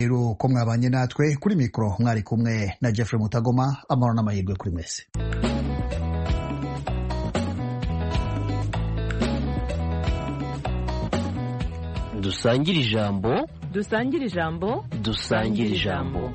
rero ko mwabanye natwe kuri mikoro mwari kumwe na Jeffrey Mutagoma. Amahoro n'amahirwe kuri mwese. Dusangire ijambo, dusangire ijambo, dusangire ijambo.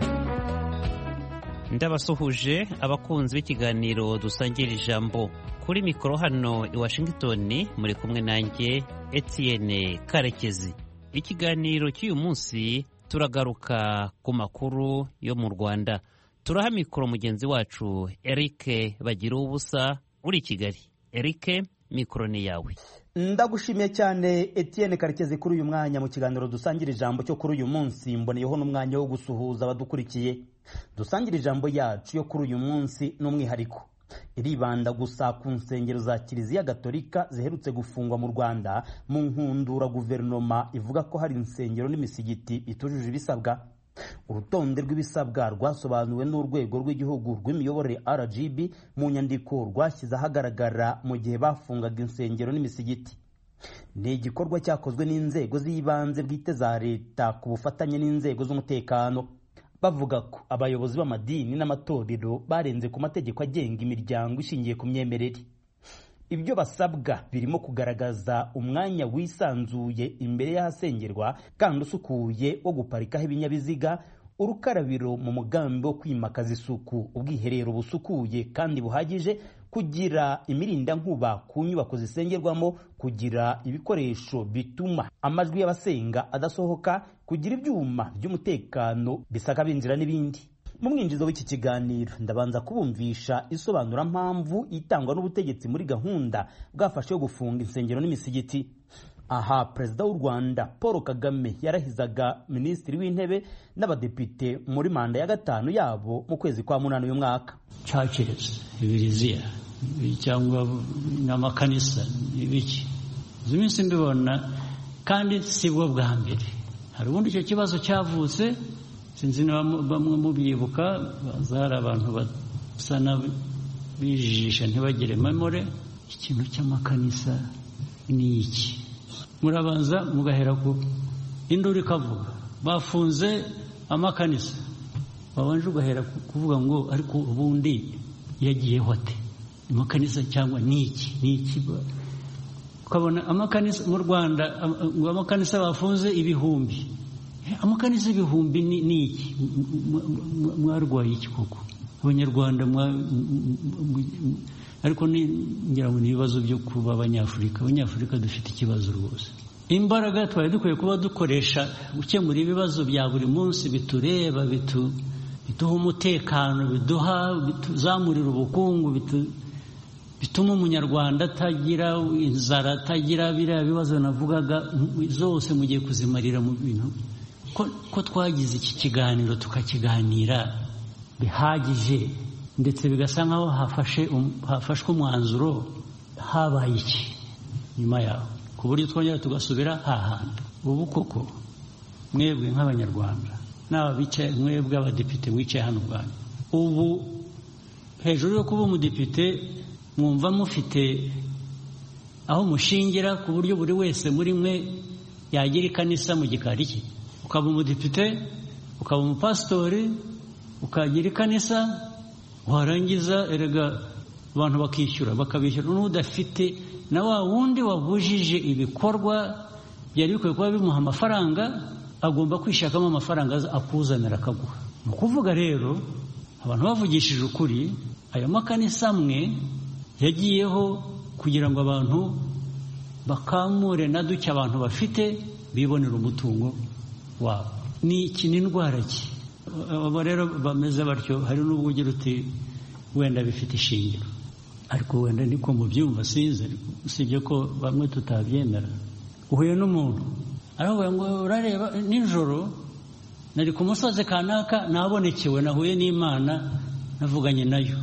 Ndabasuhuje abakunzi b'ikiganiro dusangira ijambo. Kuri mikoro hano i Washington muri kumwe nanjye Etienne Karekezi. Ikiganiro cy'uyu munsi turagaruka ku makuru yo mu Rwanda. Turaha mikoro mugenzi wacu Eric Bagiruwubusa uri Kigali. Eric, mikoro ni yawe. Ndagushimiye cyane Etienne Karekezi kuri uyu mwanya mu kiganiro dusangira ijambo cyo kuri uyu munsi. Mboneyeho n'umwanya wo gusuhuza abadukurikiye. Dusangira ijambo yacu yo kuri uyu munsi n'umwihariko iribanda gusa ku nsengero za Kiliziya Gatolika ziherutse gufungwa mu Rwanda mu nkundura guverinoma ivuga ko hari insengero n'imisigiti itujuje ibisabwa. Urutonde rw'ibisabwa rwasobanuwe n'urwego rw'igihugu rw'imiyoborere RGB mu nyandiko rwashyize ahagaragara mu gihe bafungaga insengero n'imisigiti. Ni igikorwa cyakozwe n'inzego z'ibanze bwite za leta ku bufatanye n'inzego z'umutekano. Bavuga ko abayobozi b'amadini n'amatorero barenze ku mategeko agenga imiryango ishingiye ku myemerere. Ibyo basabwa birimo kugaragaza umwanya wisanzuye imbere y'ahasengerwa kandi usukuye wo guparikaho ibinyabiziga, urukarabiro mu mugambi wo kwimakaza isuku, ubwiherero busukuye kandi buhagije, kugira imirindankuba ku nyubako zisengerwamo, kugira ibikoresho bituma amajwi y'abasenga adasohoka, kugira ibyuma by'umutekano bisaka binjira n'ibindi. Mu mwinjizo w'iki kiganiro ndabanza kubumvisha isobanura mpamvu itangwa n'ubutegetsi muri gahunda bwafashe yo gufunga insengero n'imisigiti. Aha Perezida w'u Rwanda Paul Kagame yarahizaga Minisitiri w'Intebe n'abadepite muri manda ya gatanu yabo mu kwezi kwa munani uyu mwaka. Churches, Ibiriziya cyangwa n'amakanisa ibiki ziminsi mbibona kandi sibwo bwa mbere. Hari ubundi icyo kibazo cyavutse, sinzi niba bamwe mubyibuka, bazara abantu basa n'abijijisha ntibagire memore. Ikintu cy'amakanisa ni iki? Murabanza mugahera ku induru ikavuga bafunze amakanisa, babanje ugahera kuvuga ngo ariko ubundi yagiyeho ate amakanisa cyangwa ni iki? Ukabona amakanisa mu Rwanda, ngo amakanisa bafunze ibihumbi. Amakanisa ibihumbi ni iki? Mwarwaye iki koko Abanyarwanda? Ariko ngira ngo ni ibibazo byo kuba Abanyafurika dufite ikibazo rwose. Imbaraga twari dukwiye kuba dukoresha gukemura ibibazo bya buri munsi bitureba, biduha umutekano, bituzamurira ubukungu, bituma umunyarwanda atagira inzara, atagira biriya bibazo navugaga zose mugiye kuzimarira mu bintu. Ko twagize iki kiganiro tukakiganira bihagije ndetse bigasa nkaho hafashwe umwanzuro, habaye iki nyuma yaho ku buryo twongera tugasubira hahandi. Ubu koko mwebwe nk'Abanyarwanda n'aba bicaye, mwebwe abadepite mwicaye hano ubwanyu, ubu hejuru yo kuba umudepite mwumva mufite aho mushingira ku buryo buri wese muri mwe yagira ikanisa mu gikari cye? Ukaba umudepite, ukaba umupasitori, ukagira ikanisa, warangiza erega abantu bakabishyura n'udafite na wa wundi wabujije ibikorwa byari bikwiye kuba bimuha amafaranga, agomba kwishakamo amafaranga akuzanira akaguha. Mu kuvuga rero, abantu bavugishije ukuri, ayo makanisa amwe yagiyeho kugira ngo abantu bakamure na duke abantu bafite bibonera umutungo wabo. Ni iki? Ni indwara ki? Abo rero bameze batyo, hari n'ubwo ugira uti wenda bifite ishingiro, ariko wenda niko mubyumva sinzi, usibye ko bamwe tutabyemera. Uhuye n'umuntu aravuga ngo urareba nijoro nari ku musozi kanaka nabonekewe, nahuye n'Imana, navuganye nayo.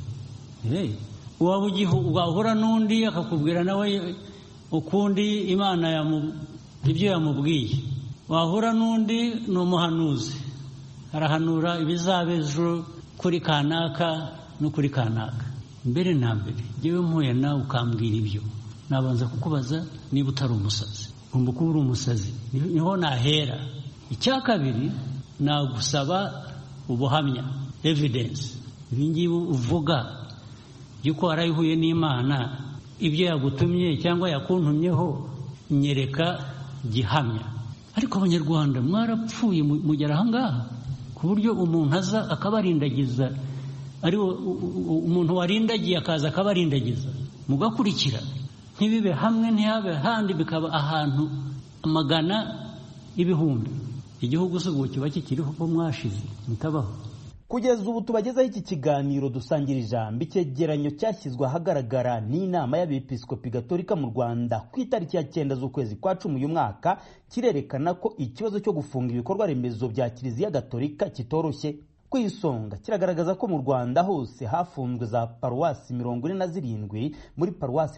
Wahura n'undi akakubwira nawe ukundi Imana ibyo yamubwiye. Wahura n'undi ni umuhanuzi, arahanura ibizaba ejo kuri kanaka no kuri kanaka. Mbere na mbere yewe mpuye nawe ukambwira ibyo, nabanza kukubaza niba utari umusazi. Ugomba kuba uri umusazi, niho nahera. icya kabiri nagusaba ubuhamya, evidence. Ibi ngibi uvuga yuko warayihuye n'Imana, ibyo yagutumye cyangwa yakuntumyeho, nyereka gihamya. Ariko abanyarwanda mwarapfuye mugera aha ngaha ku buryo umuntu aza akabarindagiza, ari umuntu warindagiye akaza akabarindagiza, mugakurikira, ntibibe hamwe ntihabe handi, bikaba ahantu amagana y'ibihumbi. Igihugu se ubu kiba kikiriho ko mwashize mutabaho. Kugeza ubu tubagezaho iki kiganiro dusangira ijambo, icyegeranyo cyashyizwe ahagaragara n'inama y'abepiskopi gatolika mu Rwanda ku itariki ya 9 z'ukwezi kwa 10 uyu mwaka, kirerekana ko ikibazo cyo gufunga ibikorwa remezo bya Kiliziya Gatolika kitoroshye. Ku isonga kiragaragaza ko mu Rwanda hose hafunzwe za paruwasi 47 muri paruwasi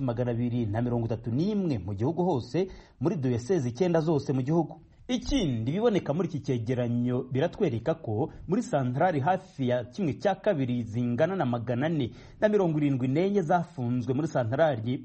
231 mu gihugu hose, muri diyosezi 9 zose mu gihugu. Ikindi biboneka muri iki cyegeranyo biratwereka ko muri santrali hafi ya 1/2 zingana na 474 zafunzwe muri santrali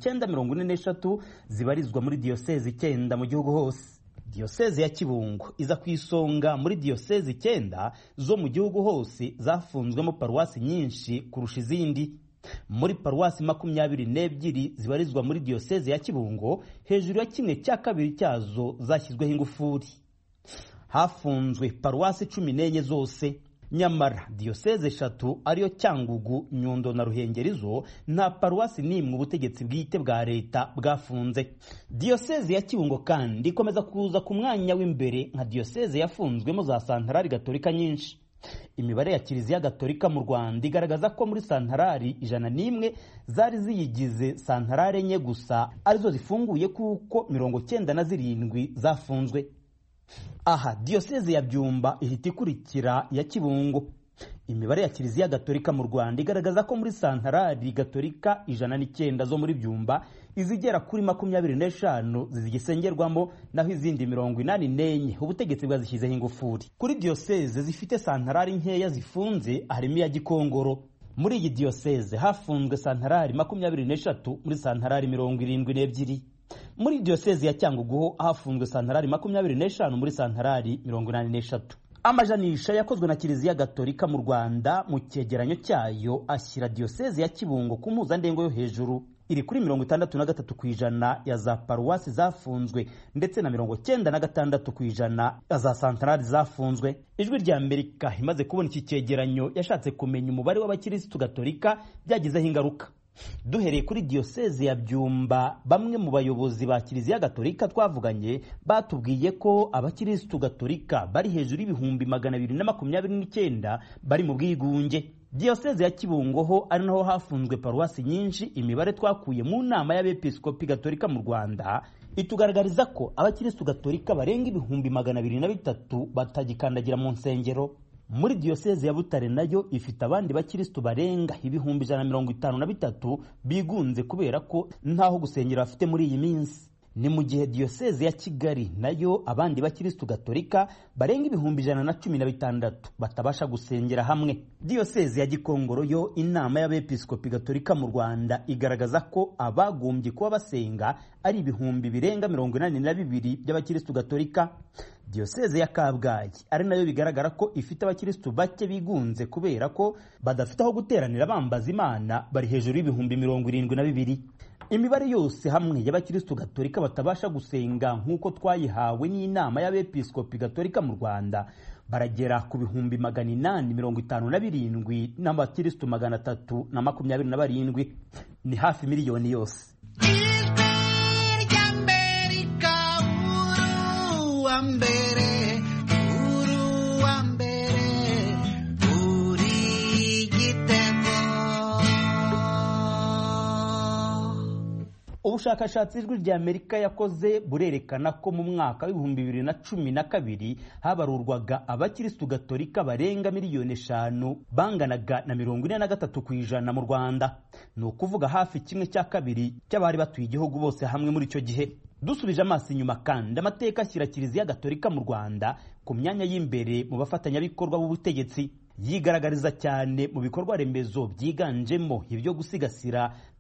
943 zibarizwa muri diyosezi 9 mu gihugu hose. Diyosezi ya Kibungo iza ku isonga muri diyosezi 9 zo mu gihugu hose zafunzwemo paruwasi nyinshi kurusha izindi. Muri paruwasi 22 zibarizwa muri diyosezi ya Kibungo, hejuru ya 1/2 cyazo zashyizweho ingufuri. Hafunzwe paruwasi 14 zose. Nyamara diyoseze 3 ariyo Cyangugu, Nyundo na Ruhengeri zo nta paruwasi n'imwe ubutegetsi bwite bwa leta bwafunze. Diyoseze ya Kibungo kandi ikomeza kuza ku mwanya w'imbere nka diyoseze yafunzwemo za santarari gatolika nyinshi. Imibare ya Kiliziya Gatolika mu Rwanda igaragaza ko muri santarari 101 zari ziyigize santarari enye gusa arizo zifunguye, kuko 97 zafunzwe. Aha diyoseze ya Byumba ihita ikurikira ya Kibungo. Imibare ya Kiliziya Gatolika mu Rwanda igaragaza ko muri santarari gatolika 109 zo muri Byumba izigera kuri 25 zigisengerwamo, naho izindi 84 ubutegetsi bwazishyizeho ingufuri. Kuri diyoseze zifite santarari nkeya zifunze harimo ya Gikongoro. Muri iyi diyoseze hafunzwe santarari 23 muri santarari 72. Muri diyoseze ya Cyangugu hafunzwe santarari 25 muri santarari 83. Amajanisha yakozwe na Kiliziya Gatolika mu Rwanda mu cyegeranyo cyayo ashyira diyoseze ya Kibungo ku mpuzandengo yo hejuru, iri kuri 63% ya za paruwasi zafunzwe ndetse na 96% ya za santarari zafunzwe. Ijwi rya Amerika imaze kubona iki cyegeranyo yashatse kumenya umubare w'abakirisitu Gatolika byagizeho ingaruka. Duhereye kuri diyoseze ya Byumba, bamwe mu bayobozi ba Kiliziya Gatolika twavuganye batubwiye ko abakirisitu Gatolika bari hejuru y'ibihumbi 229 bari mu bwigunge. Diyoseze ya Kibungo ho ari naho hafunzwe paruwasi nyinshi. Imibare twakuye mu nama y'abepiskopi Gatolika mu Rwanda itugaragariza ko abakirisitu Gatolika barenga ibihumbi 203 batagikandagira mu nsengero. Muri diyoseze ya Butare nayo ifite abandi bakirisitu barenga ibihumbi 153 bigunze kubera ko ntaho gusengera bafite muri iyi minsi. Ni mu gihe diyoseze ya Kigali nayo abandi bakirisitu Gatolika barenga ibihumbi 116 batabasha gusengera hamwe. Diyoseze ya Gikongoro yo inama y'abepiskopi Gatolika mu Rwanda igaragaza ko abagombye kuba basenga ari ibihumbi birenga 82 by'abakirisitu Gatolika. Diyoseze ya Kabgayi ari nayo bigaragara ko ifite abakirisitu bake bigunze kubera ko badafite aho guteranira bambaza Imana, bari hejuru y'ibihumbi 72. Imibare yose hamwe y'abakirisitu Gatolika batabasha gusenga nk'uko twayihawe n'inama y'abepiskopi Gatolika mu Rwanda baragera ku bihumbi 857 n'abakirisitu 327. Ni hafi miliyoni yose. Ubushakashatsi ijwi rya Amerika yakoze burerekana ko mu mwaka w'ibihumbi 2012 habarurwaga abakirisitu Gatolika barenga 5,000,000 banganaga na 43% mu Rwanda. Ni ukuvuga hafi 1/2 cy'abari batuye igihugu bose hamwe muri icyo gihe. Dusubije amaso inyuma kandi amateka ashyira Kiliziya Gatolika mu Rwanda ku myanya y'imbere mu bafatanyabikorwa b'ubutegetsi. Yigaragariza cyane mu bikorwa remezo byiganjemo ibyo gusigasira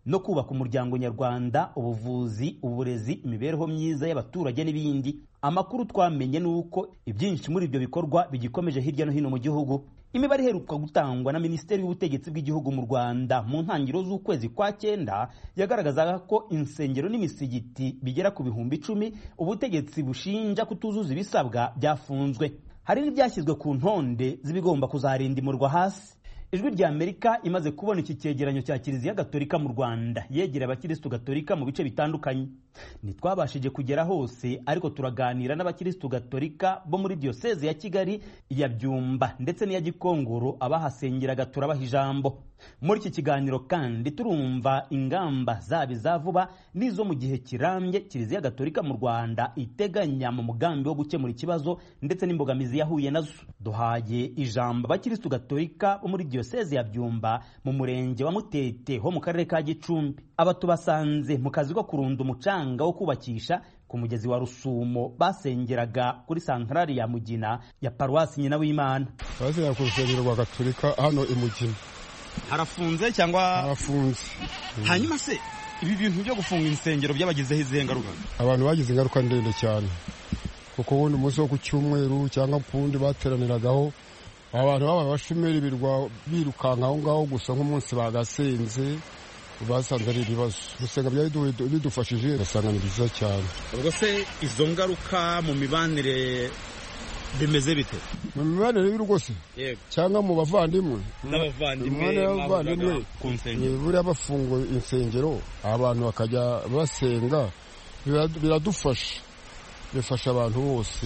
no kubaka umuryango nyarwanda, ubuvuzi, uburezi, imibereho myiza y'abaturage n'ibindi. Amakuru twamenye ni uko ibyinshi muri ibyo bikorwa bigikomeje hirya no hino mu gihugu. Imibare iheruka gutangwa na Minisiteri y'Ubutegetsi bw'Igihugu mu Rwanda mu ntangiriro z'ukwezi kwa 9 yagaragazaga ko insengero n'imisigiti bigera ku 10,000 ubutegetsi bushinja kutuzuza ibisabwa byafunzwe. Hari n'ibyashyizwe ku ntonde z'ibigomba kuzarindimurwa hasi. Ijwi rya Amerika imaze kubona iki cyegeranyo cya Kiliziya Gatolika mu Rwanda yegera abakirisitu Gatolika mu bice bitandukanye. Ntitwabashije kugera hose, ariko turaganira n'abakirisitu Gatolika bo muri Diyoseze ya Kigali, iya Byumba ndetse n'iya Gikongoro abahasengeraga turabaha ijambo. Muri iki kiganiro kandi turumva ingamba zaba za vuba n'izo mu gihe kirambye Kiliziya Gatolika mu Rwanda iteganya mu mugambi wo gukemura ikibazo ndetse n'imbogamizi yahuye nazo. Duhaye ijambo abakirisitu Gatolika bo muri Diyoseze ya Byumba mu murenge wa Mutete ho mu karere ka Gicumbi. Aba tubasanze mu kazi ko kurunda umucanga wo kubakisha ku mugezi wa Rusumo basengeraga kuri santarari ya Mugina ya Paruwasi Nyina w'Imana. Basengera ku rusengero rwa Gatolika hano i Mugina. Harafunze cyangwa harafunze? Hanyuma se ibi bintu byo gufunga insengero byabagizeho izihe ngaruka? Abantu bagize ingaruka ndende cyane, kuko ubundi umunsi wo ku cyumweru cyangwa kundi bateraniragaho abantu baba bashimira ibirwa birukanka aho ngaho gusa nk'umunsi bagasenze basanze ari ibibazo. Gusenga byari bidufashije, basanga ni byiza cyane. Ubwo se izo ngaruka mu mibanire bimeze bite? Mu mibanire y'urugose cyangwa mu bavandimwe n'abavandimwe ku nsengero, buriya bafunguye insengero abantu bakajya basenga biradufasha, bifasha abantu bose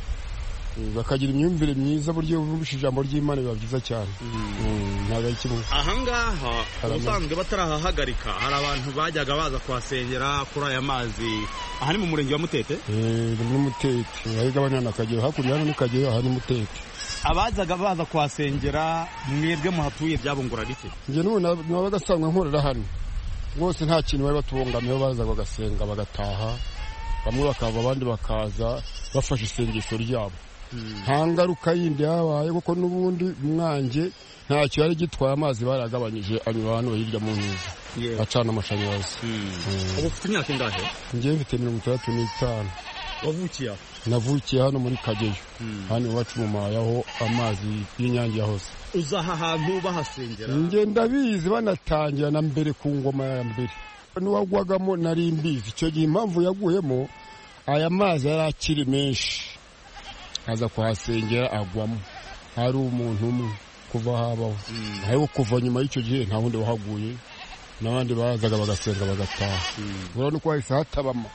bakagira imyumvire myiza. Buryo bumvise ijambo ry'Imana biba byiza cyane. Ntabwo ari kimwe. Ahangaha ubusanzwe batarahahagarika hari abantu bajyaga baza kuhasengera kuri aya mazi. Aha ni mu murenge wa Mutete? Ni muri Mutete, ahigabanya na Kageyo, hakurya hano ni Kageyo, aha ni Mutete. Abazaga baza kuhasengera mwebwe muhatuye byabunguraga iki? Njye n'ubu nabaga asanzwe nkorera hano rwose, nta kintu bari batubangamiyeho. Bazaga bagasenga bagataha, bamwe bakava abandi bakaza bafashe isengesho ryabo. Nta ngaruka yindi yabaye, kuko n'ubundi mwanjye ntacyo yari gitwaye. Amazi baragabanyije anyura hano hirya mu nziza, acana amashanyarazi. Ubu ufite imyaka ingahe? Njye mfite 65. Wavukiye aho? Navukiye hano muri Kageyo, hano iwacu mu Maya aho amazi y'Inyange yahoze. Uzaha ahantu bahasengera? Njye ndabizi banatangira na mbere ku ngoma ya mbere. N'uwagwagamo nari mbizi icyo gihe. Impamvu yaguyemo, aya mazi yari akiri menshi, aza kuhasengera agwamo. Hari umuntu umwe kuva habaho, ariko kuva nyuma y'icyo gihe nta wundi wahaguye, n'abandi bazaga bagasenga bagataha. Urabona ko hahise hatabama,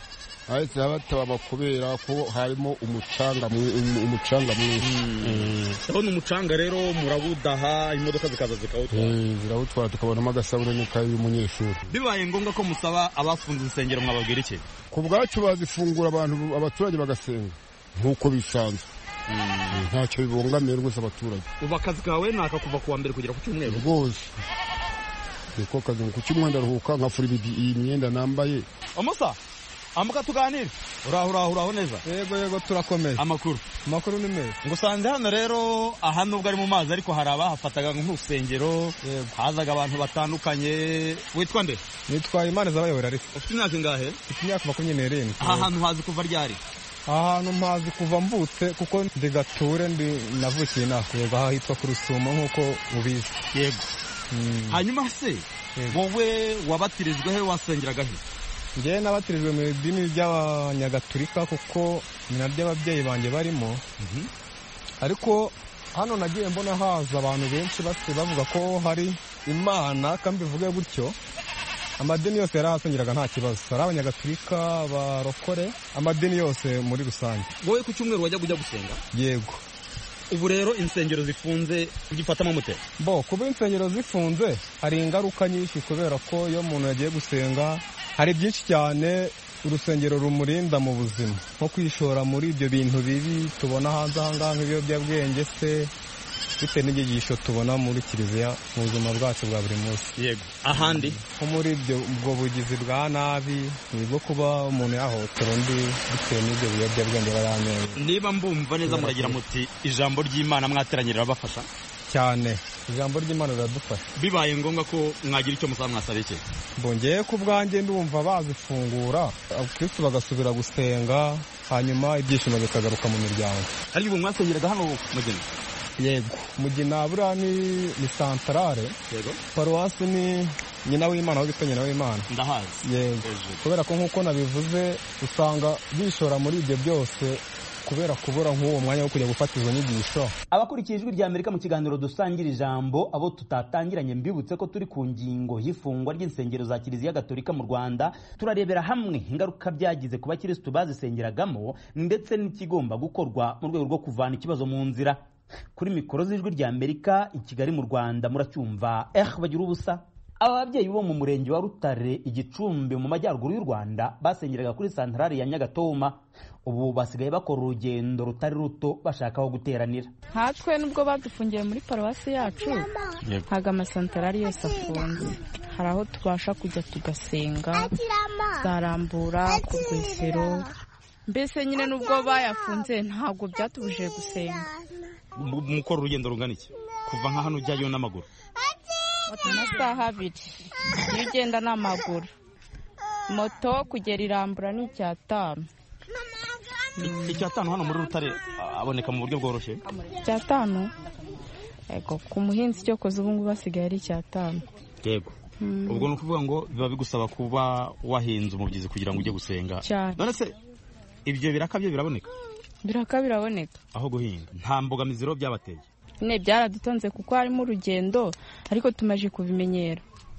kubera ko harimo umucanga mwinshi. Ndabona umucanga rero murawudaha, imodoka zikaza zikawutwara. Zirawutwara, tukabonamo agasabune n'ikayi y'umunyeshuri. Bibaye ngombwa ko musaba abafunze insengero mwababwira iki? Ku bwacu bazifungura abaturage bagasenga nk'uko bisanzwe, ntacyo bibongamiye rwose abaturage. Ubu akazi kawe ni aka kuva kuwa mbere kugera ku cyumweru? Rwose niko kazi. Ku cyumweru ndaruhuka nkafura iyi myenda nambaye. Umusa ambuka tuganire. Uraho neza? Yego turakomeye. Amakuru ni meza. Ngusanze hano rero, aha nubwo ari mu mazi ariko hari abahafataga nk'urusengero, hazaga abantu batandukanye. Witwa nde? Nitwa Imana Zabayobora Ariko. Ufite imyaka ingahe? Mfite imyaka 27. Aha hantu hazi kuva ryari? Aha hantu mpazi kuva mvutse, kuko ndi Gature, navukiye nakwego aha hitwa ku Rusumo nk'uko ubizi. Yego. Hanyuma se wowe wabatirijwe he, wasengeraga he? Njye nabatirijwe mu idini ry'Abanyagatolika, kuko ni naryo ababyeyi banjye barimo. Ariko hano nagiye mbona haza abantu benshi bavuga ko hari Imana, kandi bivuge gutyo. Amadini yose yarahasengeraga nta kibazo, hari Abanyagatolika, Abarokore, amadini yose muri rusange. Wowe ku cyumweru wajya gusenga? Yego. Ubu rero insengero zifunze ugifatamo mute? Kuba insengero zifunze hari ingaruka nyinshi, kubera ko iyo umuntu yagiye gusenga hari byinshi cyane urusengero rumurinda mu buzima, nko kwishora muri ibyo bintu bibi tubona hanze aha ngaha nk'ibiyobyabwenge se, bitewe n'inyigisho tubona muri Kiliziya mu buzima bwacu bwa buri munsi. Yego. Ahandi nko muri ubwo bugizi bwa nabi, nibwo kuba umuntu yahohotera undi bitewe n'ibyo biyobyabwenge baranyoye. Niba mbumva neza muragira muti ijambo ry'Imana mwateranyirira bafasha cyane ijambo ry'Imana riradufasha. Bibaye ngombwa ko mwagira icyo musaba mwasaba iki? Bongeye ku bwanjye ndumva bazifungura abakristo bagasubira gusenga hanyuma ibyishimo bikagaruka mu miryango. Ari ubu mwasengeraga hano Mugina? Yego, Mugina buriya ni santarare. Yego. Paruwasi ni nyina w'Imana, aho bita nyina w'Imana. Ndahazi. Yego. Kubera ko nk'uko nabivuze usanga bishora muri ibyo byose kubera kubura nk'uwo mwanya wo kujya gufata izo nyigisho. Abakurikiye Ijwi rya Amerika mu kiganiro dusangira ijambo, abo tutatangiranye mbibutse ko turi ku ngingo y'ifungwa ry'insengero za Kiliziya Gatolika mu Rwanda. Turarebera hamwe ingaruka byagize ku bakirisitu bazisengeragamo ndetse n'ikigomba gukorwa mu rwego rwo kuvana ikibazo mu nzira. Kuri mikoro z'Ijwi rya Amerika i Kigali mu Rwanda muracyumva bagira ubusa. Aba babyeyi bo mu murenge wa Rutare Igicumbi mu majyaruguru y'u Rwanda basengeraga kuri santarari ya Nyagatoma. Ubu basigaye bakora urugendo rutari ruto bashaka aho guteranira. Hatwe nubwo badufungiye muri paruwasi yacu ntago amasantarari yose afunze. Hari aho tubasha kujya tugasenga, zarambura ku Rwesero. Mbese nyine nubwo bayafunze ntabwo byatubujije gusenga. Mukora urugendo rungana iki? Kuva nka hano ujyayo n'amaguru? Amasaha 2 iyo ugenda n'amaguru. Moto kugera Irambura ni 5. 5 hano muri Rutare aboneka mu buryo bworoshye? 5 ego ku muhinzi cyo koza ubungu basigaye ari 5. Yego. Ubwo no kuvuga ngo biba bigusaba kuba wahinze umubyizi kugira ngo ujye gusenga. None se ibyo birakabye biraboneka? Biraboneka. Aho guhinga nta mbogamizi ro byabateye? Ne byaradutonze kuko harimo urugendo ariko tumaje kubimenyera.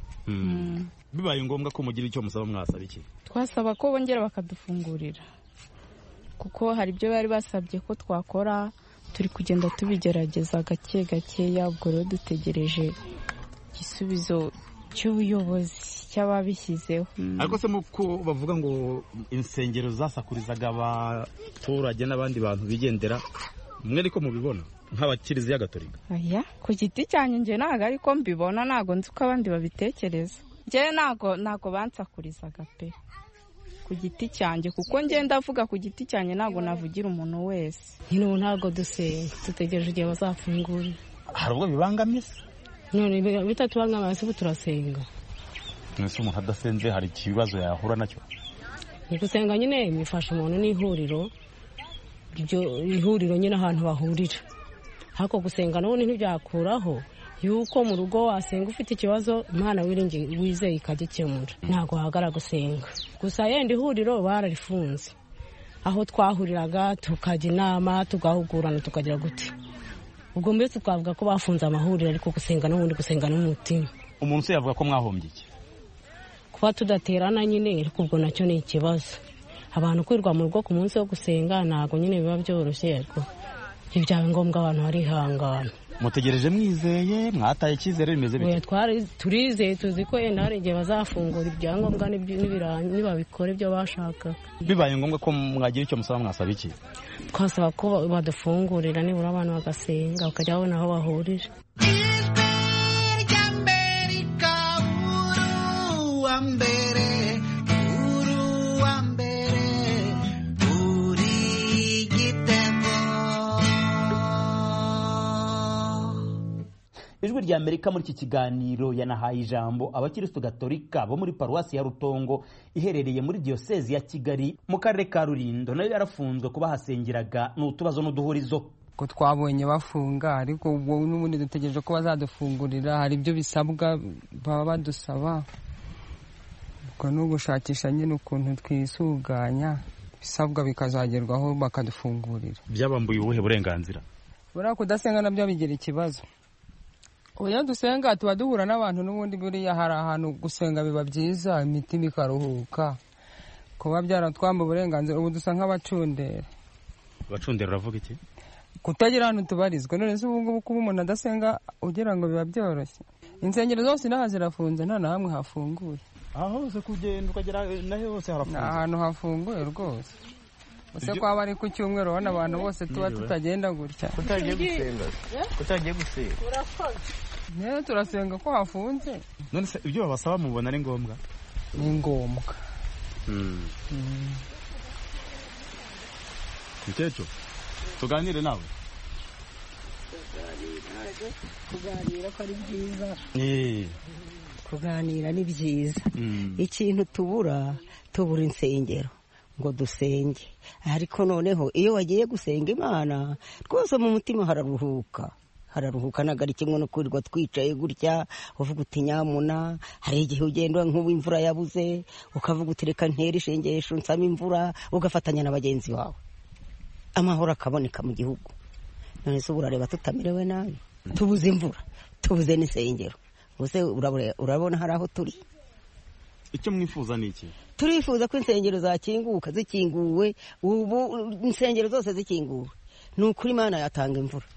Bibaye ngombwa ko mugira icyo musaba mwasaba iki? Twasaba ko bongera bakadufungurira. Kuko hari ibyo bari basabye ko twakora turi kugenda tubigerageza gake gakeya, ubwo rero dutegereje igisubizo cy'ubuyobozi cy'ababishyizeho. Ariko se muko bavuga ngo insengero zasakurizaga abaturage n'abandi bantu bigendera, mwe ariko mubibona nk'abakiriziya Gatolika? Aya ku giti cyanye nje naga ariko mbibona, nago nzi ko abandi babitekereza. Nje nago bansakurizaga pe ku giti cyanjye, kuko nje ndavuga ku giti cyanye nago navugira umuntu wese. Hino ntago dusenga, dutegereje igihe bazafungura. Hari ubwo bibangamye? None bitatubangamiye se turasenga. Nese umuntu adasenze hari ikibazo yahura nacyo? Gusenga nyine bifasha umuntu n'ihuriro. Ihuriro nyine ahantu bahurira. Hako gusenga none ntibyakuraho yuko mu rugo wasenga ufite ikibazo Imana wizeye ikagikemura. Ntago hagara gusenga. Gusa yenda ihuriro bararifunze. Aho twahuriraga tukajya inama tugahugurana tukagira gute. Ubwo mbese twavuga ko bafunze amahuriro ariko gusenga n'ubundi gusenga n'umutima. Umuntu se yavuga ko mwahombye iki? Kuba tudaterana nyine ariko ubwo nacyo ni ikibazo. Abantu kwirwa mu rugo ku munsi wo gusenga ntago nyine biba byoroshye ariko ibyawe ngombwa abantu barihangana. Mutegereje mwizeye, mwataye icyizere bimeze bite? Turizeye tuzi ko hari igihe bazafungura ibyangombwa nibabikora ibyo bashaka. Bibaye ngombwa ko mwagira icyo musaba mwasaba iki? Twasaba ko badufungurira nibura abantu bagasenga bakajya babona aho bahurira. Ijwi rya Amerika muri iki kiganiro yanahaye ijambo abakirisitu Gatolika bo muri paruwasi ya Rutongo iherereye muri diyosezi ya Kigali mu karere ka Rulindo, nayo yarafunzwe kuba hasengeraga n'utubazo n'uduhurizo. Ko twabonye bafunga ariko ubwo n'ubundi dutegereje ko bazadufungurira, hari ibyo bisabwa baba badusaba. Ubwo no gushakisha nyine ukuntu twisuganya bisabwa bikazagerwaho bakadufungurira. Byabambuye ubuhe burenganzira? Buriya kudasenga nabyo bigira ikibazo. Oya dusenga tuba duhura n'abantu n'ubundi buriya hari ahantu gusenga biba byiza, imitima ikaruhuka. Kuba byaratwamba uburenganzira ubu dusa nk'abacundera. Abacundera uravuga iki? Kutagira ahantu tubarizwa. None se ubu ngubu kuba umuntu adasenga ugira ngo biba byoroshye. Insengero zose naho zirafunze nta na hamwe hafunguye. Aho hose kugenda ukagera naho hose harafunze. Ahantu hafunguye rwose. Use kwa bari ku cyumweru bana abantu bose tuba tutagenda gutya. Kutagiye gusenga. Ne turasenga ko hafunze. None se ibyo babasaba mubona ari ngombwa? Ni ngombwa. Mtecho tuganire nawe. kuganira ko ari byiza kuganira ni byiza ikintu tubura insengero ngo dusenge ariko noneho iyo wagiye gusenga Imana rwose mu mutima hararuhuka ntabwo ari kimwe no kwirirwa twicaye gutya uvuga uti nyamuna hari igihe ugenda nk'ubu imvura yabuze ukavuga uti reka ntere ishengesho nsame imvura ugafatanya na bagenzi bawe amahoro akaboneka mu gihugu. None se urareba tutamerewe nabi tubuze imvura tubuze n'isengero ubuse urabona hari aho turi. Icyo mwifuza ni iki? Turifuza ko insengero zakinguka zikinguwe ubu insengero zose zikinguwe ni ukuri Imana yatanga imvura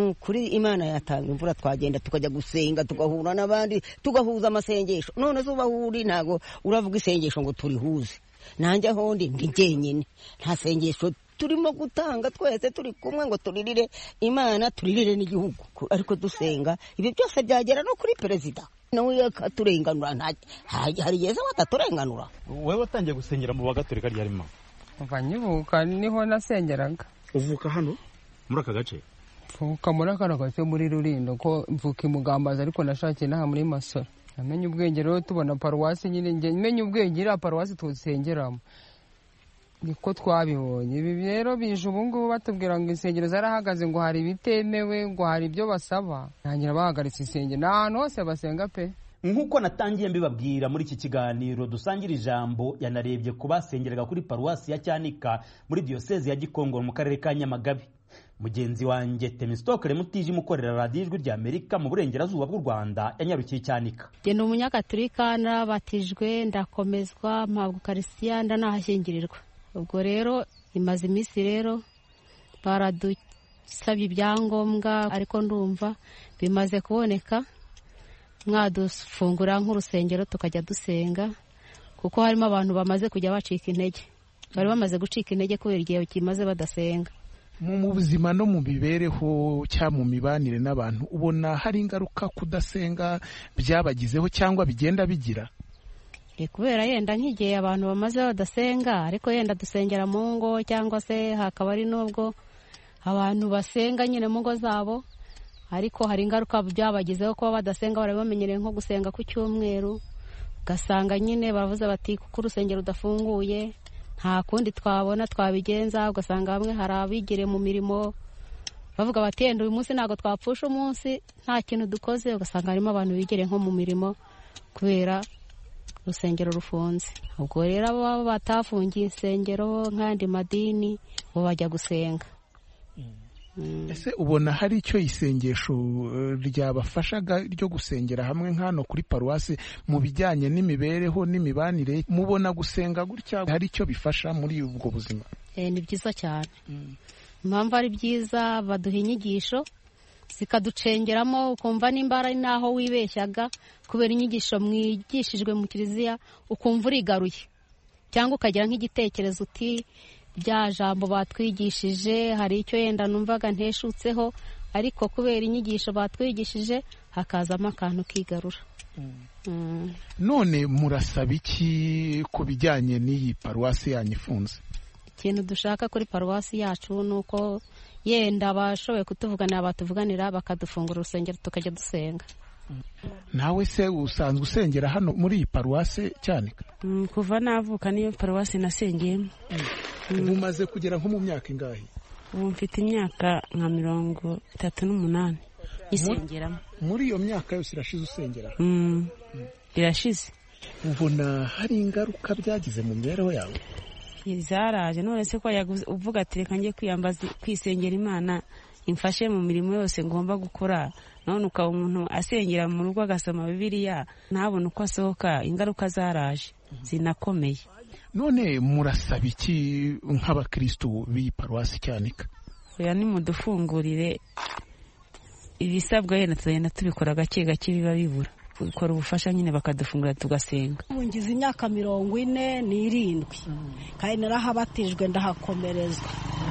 twagenda tukajya gusenga tugahura n'abandi tugahuza amasengesho. None se ubahuri ntago uravuga isengesho ngo turihuze nanjye aho ndi jyenyine nta sengesho turimo gutanga twese turi kumwe ngo turirire Imana turirire n'igihugu ariko dusenga ibi byose byagera no kuri perezida nawe yakaturenganura hari yeza wataturenganura. Wowe watangiye gusengera mu bagatolika ryarimo kuva nyibuka niho nasengeraga. Uvuka hano muri aka gace? Mvuka muri aka gace muri Rulindo ko mvuka imugambaza ariko nashakiye naha muri Masoro. Namenye ubwenge rero tubona paruwasi nyine menye ubwenge ira paruwasi tusengeramo niko twabibonye. Ibi rero bije ubu ngubu batubwira ngo insengero zarahagaze ngo hari bitemewe ngo hari ibyo basaba ntangira bahagaritse insengero n'ahantu hose basenga pe. Nk'uko natangiye mbibabwira muri iki kiganiro dusangira ijambo yanarebye ku basengeraga kuri paruwasi ya Cyanika muri diyosezi ya Gikongoro mu karere ka Nyamagabe. Mugenzi wanjye Temistokle Mutiji mukorera Radio Ijwi rya Amerika mu burengerazuba bw'u Rwanda yanyarukiye Cyanika. Ndi umunyagaturika nabatijwe ndakomezwa mpabwa Ukarisitiya ndanahashyingirirwa. Ubwo rero imaze iminsi rero baradusabye ibyangombwa ariko ndumva bimaze kuboneka mwadufungura nk'urusengero tukajya dusenga kuko harimo abantu bamaze kujya bacika intege bari bamaze gucika intege kubera igihe kimaze badasenga. Mu buzima no mu mibereho cyangwa mu mibanire n'abantu ubona hari ingaruka kudasenga byabagizeho cyangwa bigenda bigira? Kubera yenda nk'igihe abantu bamaze badasenga ariko yenda dusengera mu ngo cyangwa se hakaba ari nubwo abantu basenga nyine mu ngo zabo ariko hari ingaruka byabagizeho kuba badasenga bari bamenyereye nko gusenga ku cyumweru ugasanga nyine bavuze bati kuko urusengero rudafunguye nta kundi twabona twabigenza ugasanga bamwe hari abigire mu mirimo bavuga bati yenda uyu munsi ntabwo twapfusha umunsi nta kintu dukoze ugasanga harimo abantu bigire nko mu mirimo kubera urusengero rufunze. Ubwo rero abo batafungiye insengero nk'andi madini bo bajya gusenga. Ese ubona hari icyo isengesho ryabafashaga ryo gusengera hamwe nk'hano kuri paruwasi mu bijyanye n'imibereho n'imibanire mubona gusenga gutya hari icyo bifasha muri ubwo buzima? Ni byiza cyane. Impamvu ari byiza baduha inyigisho zikaducengeramo ukumva nimba ari naho wibeshyaga kubera inyigisho mwigishijwe mu kiliziya ukumva urigaruye cyangwa ukagira nk'igitekerezo uti bya jambo batwigishije hari icyo yenda numvaga nteshutseho ariko kubera inyigisho batwigishije hakazamo akantu kigarura. None murasaba iki ku bijyanye n'iyi paruwasi yanyu ifunze? Ikintu dushaka kuri paruwasi yacu nuko yenda abashoboye kutuvuganira batuvuganira bakadufungura urusengero tukajya dusenga. Nawe se usanzwe usengera hano muri iyi paruwasi Cyanika? Kuva navuka niyo paruwasi nasengeyemo. Umaze kugera nko mu myaka ingahe? Ubu mfite imyaka nka 38 isengeramo. Muri iyo myaka yose irashize usengera? Irashize. Ubona hari ingaruka byagize mu mibereho yawe? Zaraje none se ko uvuga ati reka ngiye kwiyambaza kwisengera Imana imfashe mu mirimo yose ngomba gukora none ukaba umuntu asengera mu rugo agasoma Bibiliya ntabone uko asohoka ingaruka zaraje zinakomeye. None murasaba iki nk'abakristo b'iyi paruwasi Cyanika? Oya ni mudufungurire ibisabwa yenda tugenda tubikora gake gake biba bibura ukora ubufasha nyine bakadufungura tugasenga. Ngize imyaka 47 kandi narahabatijwe ndahakomerezwa.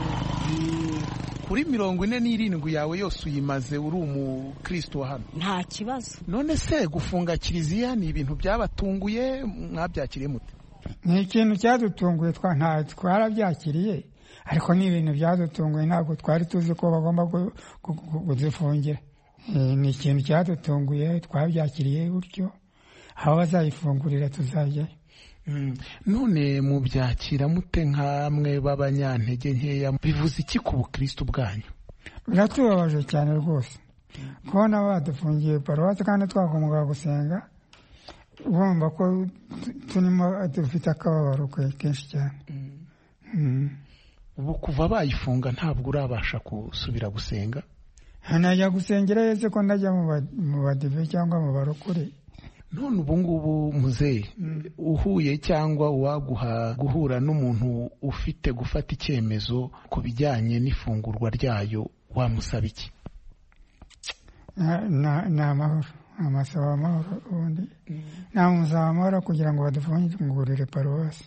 Kuri 47 yawe yose uyimaze uri umukristo wa hano? Nta kibazo. None se gufunga kiliziya ni ibintu byabatunguye mwabyakiriye mute? Ni ikintu cyadutunguye twarabyakiriye ariko ni ibintu byadutunguye ntabwo twari tuzi ko bagomba kuzifungira. ni ikintu cyadutunguye, twabyakiriye gutyo, aho bazayifungurira tuzajyayo. None mubyakira mute nk'amwe b'abanyantege nkeya, bivuze iki ku bukristo bwanyu? Biratubabaje cyane rwose kubona badufungiye paruwasi kandi twagombaga gusenga, urumva ko dufite akababaro kenshi cyane. Ubu kuva bayifunga ntabwo urabasha gusubira gusenga? Najya gusengera yese ko ndajya mu badive cyangwa mu barokore. None ubu ngubu muzehe, uhuye cyangwa uwaguha guhura n'umuntu ufite gufata icyemezo ku bijyanye n'ifungurwa ryayo, wamusaba iki? Ni amahoro, amasaba amahoro, ubundi namusaba amahoro kugira ngo badufungurire paruwasi.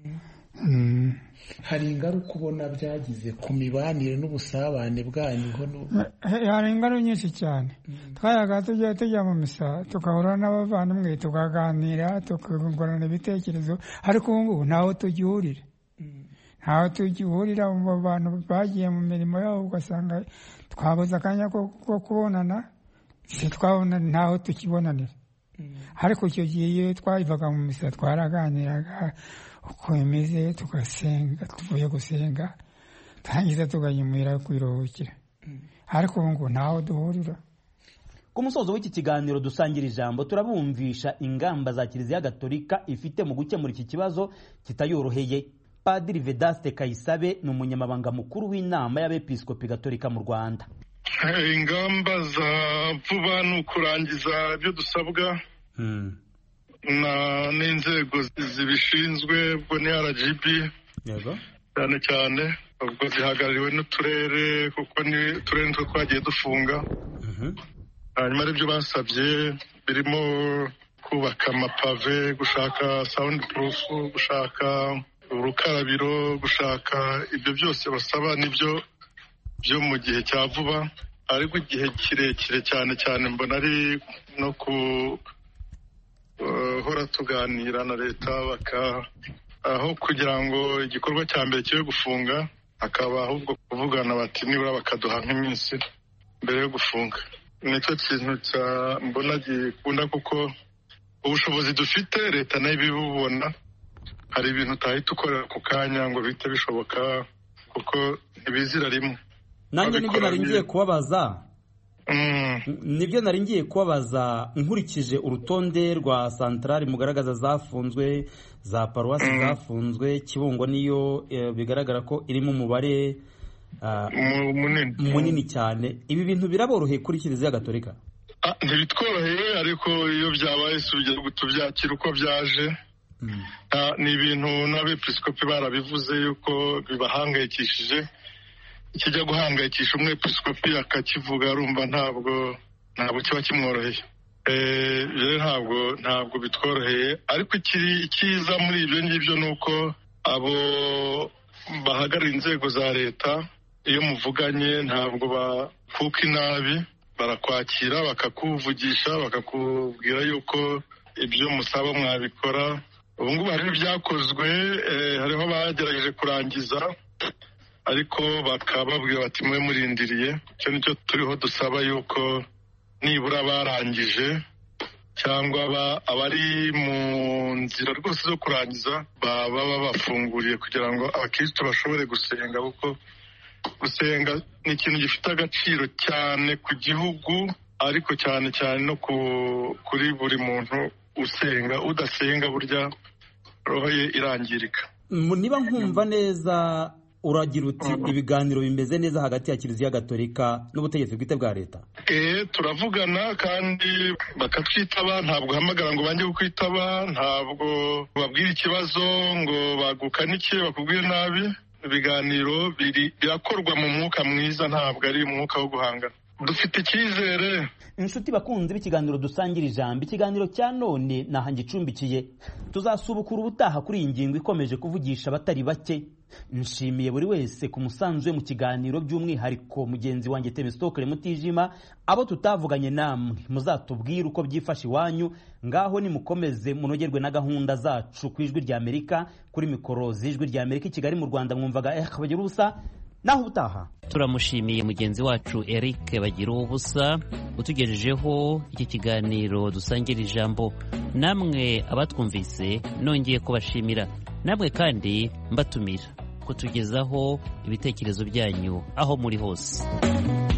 Hari ingaruka ubona byagize ku mibanire n'ubusabane bwanyu? Hari ingaruka nyinshi cyane. Twayaga tujya mu misa tukahura n'abavandimwe tukaganira tukungurana ibitekerezo, ariko ubu ngubu ntaho tugihurira. Ntaho tugihurira, mu bantu bagiye mu mirimo yabo ugasanga twabuze akanya ko kubonana, twabona ntaho tukibonanira. Ariko icyo gihe iyo twayivaga mu misa twaraganiraga uko imeze, tugasenga, tuvuye gusenga tangiza tuganyumira kwiruhukira. Ariko ubu ngo ntaho duhurira. Ku musozo w'iki kiganiro dusangira ijambo turabumvisha ingamba za Kiliziya Gatolika ifite mu gukemura iki kibazo kitayoroheye. Padiri Vedaste Kayisabe ni umunyamabanga mukuru w'inama y'abepiskopi Gatolika mu Rwanda. Ingamba za vuba ni ukurangiza ibyo dusabwa n'inzego zibishinzwe, ubwo ni RGB cyane cyane, ubwo zihagarariwe n'uturere kuko ni uturere nitwo twagiye dufunga. Hanyuma aribyo basabye birimo kubaka amapave, gushaka sound proof, gushaka urukarabiro, gushaka ibyo byose basaba nibyo byo mu gihe cya vuba. Ariko igihe kirekire cyane cyane mbona ari no hora tuganira na leta aho kugira ngo igikorwa cya mbere kibe gufunga, hakaba ahubwo kuvugana bati nibura bakaduha nk'iminsi mbere yo gufunga. Nicyo kintu mbona gikunda, kuko ubushobozi dufite leta nayo ibibubona. Hari ibintu utahita ukorera ku kanya ngo bihite bishoboka kuko ntibizira rimwe. Nanjye nibyo nari ngiye kubabaza, nkurikije urutonde rwa santarari mugaragaza zafunzwe, za paruwasi zafunzwe, Kibungo niyo bigaragara ko irimo umubare munini cyane. Ibi bintu biraboroheye kuri Kiliziya Gatolika? Ntibitworoheye, ariko iyo byabaye tubyakira uko byaje. Ni ibintu n'abepiskopi barabivuze yuko bibahangayikishije. Ikijya guhangayikisha umwepiskopi akakivuga arumva ntabwo kiba kimworoheye. Rero ntabwo bitworoheye, ariko icyiza muri ibyo ngibyo ni uko abo bahagarariye inzego za leta iyo muvuganye ntabwo bakuka inabi, barakwakira bakakuvugisha bakakubwira yuko ibyo musaba mwabikora. Ubu ngubu hari ibyakozwe, hariho bagerageje kurangiza, ariko bakababwira bati mwe murindiriye. Icyo nicyo turiho dusaba, yuko nibura barangije cyangwa abari mu nzira rwose zo kurangiza baba babafunguriye kugira ngo abakristo bashobore gusenga, kuko gusenga ni ikintu gifite agaciro cyane ku gihugu, ariko cyane cyane no kuri buri muntu usenga. Udasenga burya roho ye irangirika. Niba nkumva neza, uragira uti ibiganiro bimeze neza hagati ya Kiliziya Gatolika n'ubutegetsi bwite bwa leta? Turavugana kandi bakatwitaba, ntabwo uhamagara ngo bange kukwitaba, ntabwo babwira ikibazo ngo bagukanike bakubwire nabi. Ibiganiro birakorwa mu mwuka mwiza, ntabwo ari umwuka wo guhangana. Dufite icyizere. Inshuti bakunze b'ikiganiro dusangira ijambo, ikiganiro cya none naha ngicumbikiye. Tuzasubukura ubutaha kuri iyi ngingo ikomeje kuvugisha abatari bake. Nshimiye buri wese ku musanzu we mu kiganiro, by'umwihariko mugenzi wanjye Temistokle Mutijima. Abo tutavuganye namwe muzatubwire uko byifashe iwanyu. Ngaho nimukomeze munogerwe na gahunda zacu ku Ijwi ry'Amerika. Kuri mikoro z'Ijwi ry'Amerika i Kigali mu Rwanda mwumvaga Bagirusa. naho utaha. Turamushimiye mugenzi wacu Eric Bagira ubusa utugejejeho iki kiganiro dusangira ijambo. Namwe abatwumvise nongeye kubashimira, namwe kandi mbatumira kutugezaho ibitekerezo byanyu aho muri hose.